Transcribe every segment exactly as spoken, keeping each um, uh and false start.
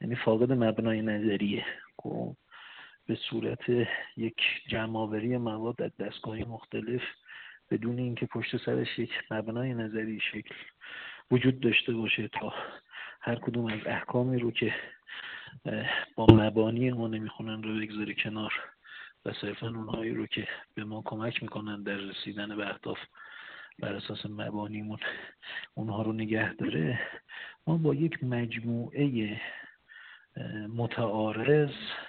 یعنی فاقد مبنای نظریه. خب به صورت یک جمع‌آوری مواد از دستگاه‌های مختلف بدون اینکه پشت سرش یک مبنای نظری شکل وجود داشته باشه تا هر کدوم از احکامی رو که با مبانی ما نمیخونن رو بگذاری کنار و صرفا اونهایی رو که به ما کمک میکنن در رسیدن به اهداف بر اساس مبانیمون اونها رو نگه داره. ما با یک مجموعه متعارض،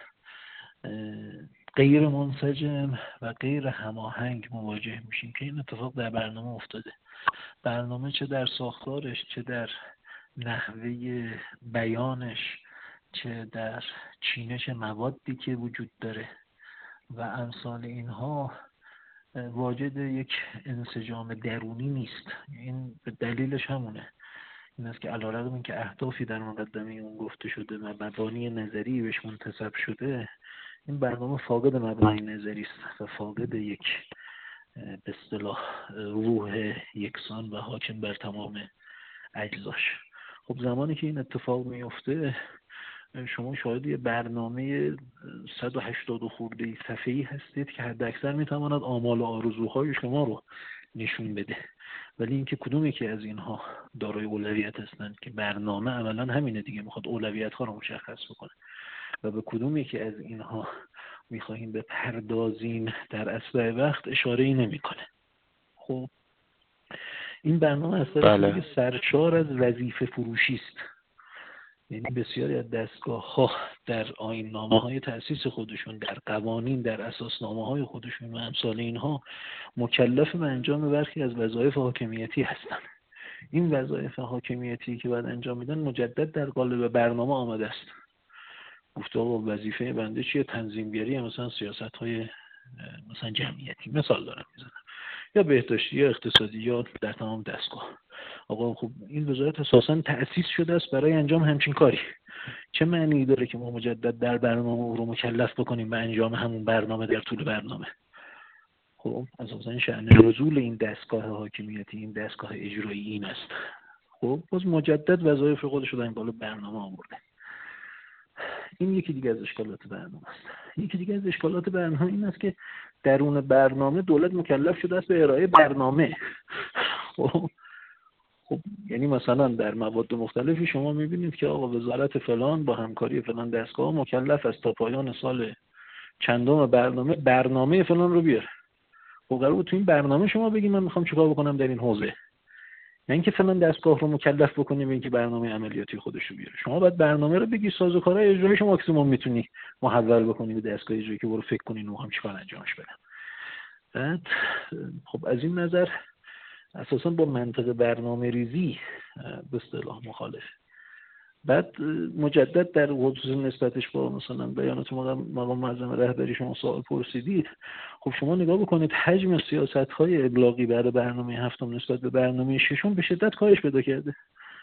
غیر منسجم و غیر هماهنگ مواجه میشیم که این اتفاق در برنامه افتاده. برنامه چه در ساختارش، چه در نحوه بیانش، چه در چینش موادی که وجود داره و امثال اینها واجد یک انسجام درونی نیست. این به دلیلش همونه، این است که علیرغم اینکه اهدافی در مقدمه اون گفته شده و مبانی نظری بهش منتسب شده، این برنامه فاقد مبنای نظری است و فاقد یک به اصطلاح روح یکسان و حاکم بر تمام اجزاش. خب زمانی که این اتفاق میفته شما شاهد یه برنامه صد و هشتاد خورده صفحه‌ای هستید که حد اکثر میتواند آمال و آرزوهای شما رو نشون بده، ولی اینکه کدومی که از اینها دارای اولویت هستند که برنامه عملا همینه دیگه، میخواد اولویت ها رو مشخص بکنه و به کدومی که از اینها میخواهیم به پردازیم در اسرع وقت اشاره ای نمی کنه. خب این برنامه از طرف دیگه سرشار از وظیفه فروشی است. یعنی بسیاری از دستگاه ها در آیین نامه های تأسیس خودشون، در قوانین، در اساس نامه های خودشون و امثال اینها مکلف به انجام برخی از وظایف حاکمیتی هستند. این وظایف حاکمیتی که باید انجام میدن مجدد در قالب برنامه آمده است. گفته آقا وظیفه بنده چیه؟ تنظیمگری مثلا سیاست های مثلا جمعیتی، مثال دارم میزنم، یا بهداشتی یا اقتصادی یا در تمام دستگاه. آقا خب این وزارت اساساً تأسیس شده است برای انجام همچین کاری. چه معنی داره که ما مجدد در برنامه او رو مکلف بکنیم به انجام همون برنامه در طول برنامه؟ خب اساساً شأن نزول این دستگاه حاکمیتی، این دستگاه اجرایی این است. خب باز مجدد وظایف خودش رو در این بالا برنامه آورده. این یکی دیگه از اشکالات برنامه است. یکی دیگه از اشکالات برنامه این است که درون برنامه دولت مکلف شده است به ارائه برنامه. خب خب یعنی مثلا در مواد مختلفی شما میبینید که آقا وزارت فلان با همکاری فلان دستگاه مکلف است تا پایان سال چندم برنامه برنامه فلان رو بیاره. خب قرار بود تو این برنامه شما بگید من میخوام چیکار بکنم در این حوزه، نه اینکه فلان دستگاه رو مکلف بکنیم اینکه برنامه عملیاتی خودش رو بیاره. شما باید برنامه رو بگی، سازوکارهای اجرایی شما ماکسیمم میتونی محول بکنی به دستگاه اجرایی که برو فکر کنین میخوام چیکار انجامش بدم. بعد خب از این نظر اساسا با منطق برنامه ریزی به اصطلاح مخالف. بعد مجدد در خصوص نسبتش با مثلا بیانات مقام معظم رهبری شما سوال پرسیدید. خب شما نگاه بکنید حجم سیاست‌های ابلاغی برای برنامه هفتم نسبت به برنامه ششم به شدت کاهش پیدا کرده.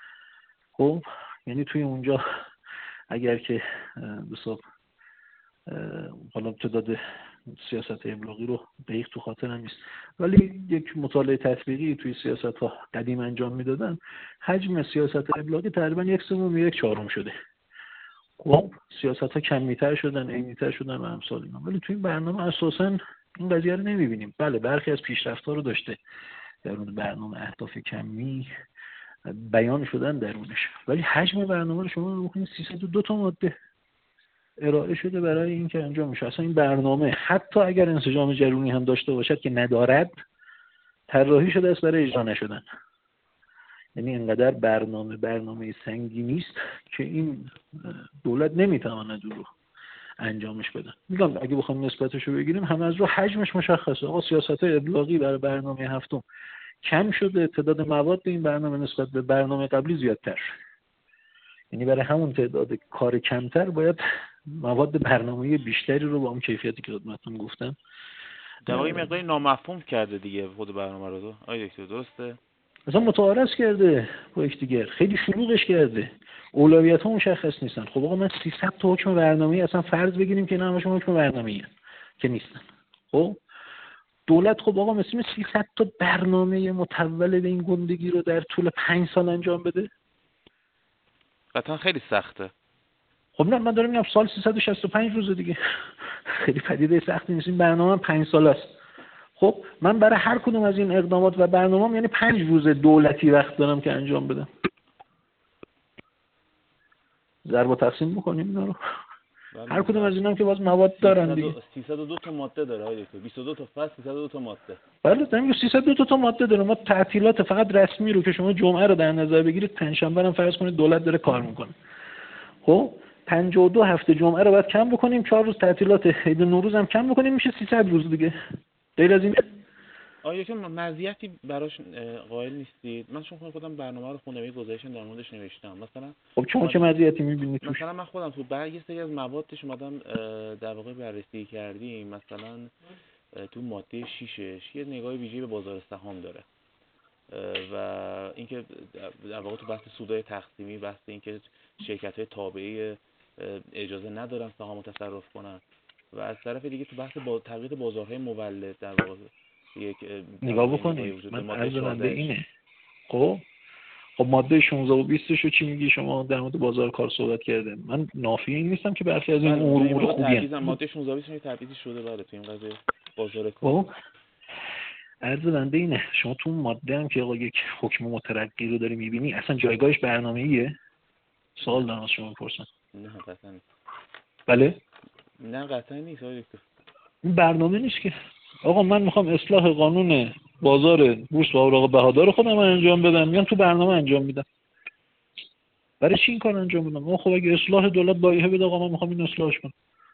خب یعنی توی اونجا اگر که بساب حالا تعداد سیاست ابلاغی رو دقیق تو خاطرم نیست، ولی یک مطالعه تطبیقی توی سیاست‌ها قدیم انجام میدادن، حجم سیاست ابلاغی تقریبا یک سوم یک چهارم شده. خب سیاست‌ها کمی‌تر شدن، عینی‌تر شدن و امثال اینا، ولی توی این برنامه اساساً این قضیه رو نمی‌بینیم. بله برخی از پیشرفت‌ها رو داشته در اون برنامه، اهداف کمی بیان شدن درونش، ولی حجم برنامه رو شما رو بکنید سیصد و دو تا ماده ارائه شده برای این که انجام میشه. اصلا این برنامه حتی اگر انسجام درونی هم داشته باشد که ندارد، طراحی شده است برای اجرا نشدن. یعنی اینقدر برنامه برنامه سنگینی است که این دولت نمیتواند رو انجامش بده. میگم اگه بخوام نسبتش رو بگیریم هم از رو حجمش مشخصه. آقا سیاست ابلاغی برای برنامه هفتم کم شده، تعداد مواد این برنامه نسبت به برنامه قبلی زیادتر شده. یعنی برای همون تعداد کار کمتر باید مواد برنامه‌ای بیشتری رو با اون کیفیتی که خدمتتون گفتم در واقع مقداری نامفهوم کرده دیگه خود برنامه رو. آیا دکتر درسته؟ مثلا متعارض کرده با یکدیگر، خیلی شلوغش کرده، اولویت‌ها مشخص نیستن. خب آقا من سیصد تا حکم برنامه‌ای اصلا فرض بگیریم که نه همشون حکم برنامه‌ای که نیستن. خب دولت خب آقا مثلا سیصد تا برنامه متول به این گندگی رو در طول پنج سال انجام بده؟ قطعا خیلی سخته. خب نه من دارم میگم سال سیصد و شصت و پنج روز دیگه خیلی پدیده سختی نیست. این برنامه پنج ساله است. خب من برای هر کدوم از این اقدامات و برنامه‌ام یعنی پنج روز دولتی وقت دارم که انجام بدم. ضرب و تقسیم بکنیم اینا رو. هر کدوم از اینا هم که باز مواد دارن دیگه. سیصد و دو تا ماده داره آقای دکتر. بیست و دو تا فصل، سیصد و دو تا ماده. بله دارم سیصد و دو تا ماده داره. ما تعطیلات فقط رسمی رو که شما جمعه رو در نظر بگیرید، پنجشنبه هم فرض کنید دولت داره کار میکنه. خب پنجاه و دو هفته جمعه رو باید کم بکنیم، چهار روز تعطیلات عید نوروز هم کم بکنیم، میشه سیصد روز دیگه. غیر از این آیا که مزیتی براش قائل نیستید؟ من چون خودم برنامه رو خوندم، یه گزارش در موردش نوشتم. مثلا خب شما چه مزیتی می‌بینید توش؟ مثلا من خودم تو برای یه سری از موادش اومدم در واقع بررسی کردیم. مثلا تو ماده ششش یه نگاه ویژه‌ای به بازار سهام داره و اینکه در واقع تو بحث سودای تقسیمی، بحث اینکه شرکت‌های تابعه اجازه ندارن سهامو تصرف کنن و از طرف دیگه تو بحث با تغییر بازارهای مولد در واقع یک نگاه بکنید. من عرض کننده اینه. خب خب ماده شانزده و بیست رو چی میگی شما در مورد بازار کار صحبت کرده؟ من نافی این نیستم که برخی از این امور خوبی ان. ماده شانزده و بیست یه تبعیضی شده بله تو این قضیه بازار کار. خب عرض کننده اینه شما تو ماده هم که آقا یک حکم مترقی رو داری میبینی، اصلا جایگاهش برنامه‌ایه؟ سوال دارم از شما بپرسم. نه قطعا نیست. بله؟ نه قطعا نیست آقای دکتر. این برنامه نیست که. آقا من میخوام اصلاح قانون بازار بورس و اوراق بهادار خودم انجام بدم، میام تو برنامه انجام میدم. برای چی این کار انجام بدم؟ ما خب اگه اصلاح دولت لایحه بده آقا من میخوام این اصلاحش کنم.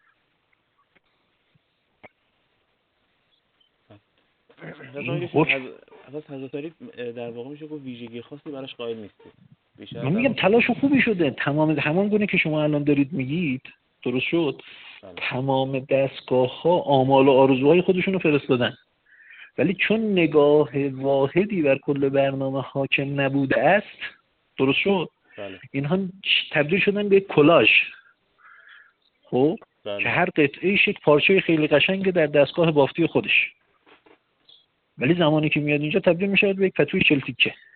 اساس حضرت در واقع میشه گفت ویژگی خاصی براش قائل نیست. من میگم تلاش خوبی شده. تمام همان گونه که شما الان دارید میگید درست شد. بله. تمام دستگاه‌ها آمال و آرزوهای خودشون رو فرستادن، ولی چون نگاه واحدی بر کل برنامه حاکم نبوده است درست شد. بله. اینها تبدیل شدن به کلاژ. خب بله. که هر قطعه‌ایش یک پارچه خیلی قشنگه در دستگاه بافتی خودش، ولی زمانی که میاد اینجا تبدیل میشه به یک پتوی چل تیکه.